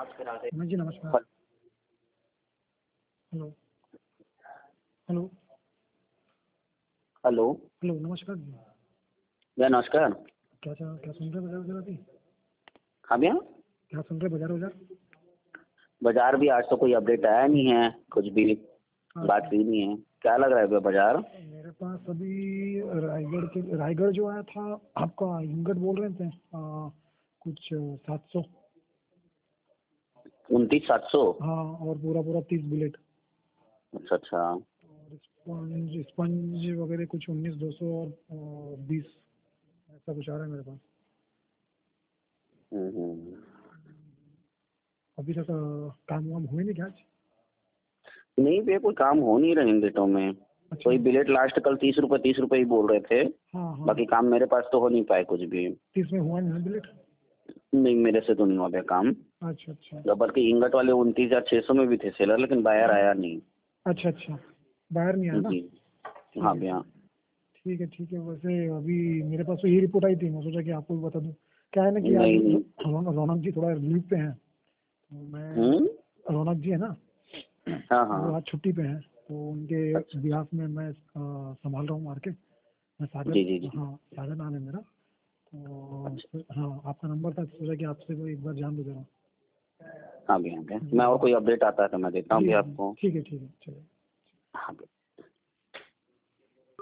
जी नमस्कार। Hello hello hello hello नमस्कार जी। भैया नमस्कार। क्या सुन रहे बाजार वजार अभी? हाँ भैया, क्या सुन रहे बाजार वजार? बाजार भी आज तो कोई अपडेट आया नहीं है, कुछ भी बात हुई नहीं है। क्या लग रहा है भैया बाजार? मेरे पास अभी रायगढ़ जो आया था आपका हिंगट बोल रहे थे कुछ 700। 29,700। हाँ, और पूरा पूरा 30 बुलेट। अच्छा अच्छा। और स्पंज वगैरह कुछ 19,200 और 20 ऐसा कुछ आ रहा है मेरे पास। हम्म। अभी तक काम वाम हुए नहीं क्या आज? नहीं भैया, कोई काम हो नहीं रहा इन डेटों में। अच्छा। कोई बिलेट लास्ट कल 30 रुपए ही बोल रहे थे। हाँ हाँ। बाकी काम मेरे पास तो हो नहीं पाए कुछ भी। 30 में हुआ नहीं ना बुलेट? नहीं, मेरे से तो नहीं हुआ भैया काम। अच्छा अच्छा। तो बल्कि इंगट वाले 29,600 में भी थे सेलर, लेकिन बायर आया नहीं। अच्छा अच्छा, बाहर नहीं आया ना? जी। ठीक हाँ है भैया। ठीक है ठीक है। वैसे अभी मेरे पास तो ये रिपोर्ट आई थी, मैं सोचा कि आपको भी बता दूं। क्या है ना कि आज नहीं नहीं। रौनक जी थोड़ा लीव पे हैं, तो मैं हम्म। रौनक जी है ना, हाँ वो हाँ। आज छुट्टी पे हैं, तो उनके अच्छा। बिहाफ में मैं संभाल रहा हूँ मार्केट। मैं सागर, जी जी जी। हाँ सागर नाम है मेरा। अच्छा। तो हाँ, आपका नंबर था, सोचा कि आपसे वो एक बार जान दे रहा हूँ। हाँ भैया भैया, जी मैं और जी कोई अपडेट आता है तो मैं देता हूँ जी भैया जी, आपको। ठीक है चलिए। हाँ भैया।